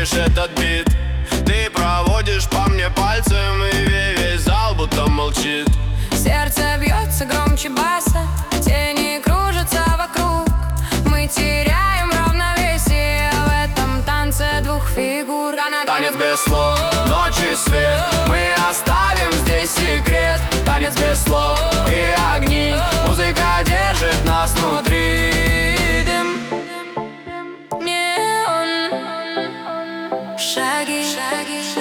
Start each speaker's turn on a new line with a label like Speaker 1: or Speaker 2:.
Speaker 1: крутишь этот бит. Ты проводишь по мне пальцем, и весь зал будто молчит.
Speaker 2: Сердце бьется громче баса, тени кружатся вокруг. Мы теряем равновесие в этом танце двух фигур.
Speaker 1: Танец без слов, ночи свет, мы оставим здесь секрет. Танец без слов и огни, музыка держит нас внутри.
Speaker 2: Дым, неон, шаги, шаги.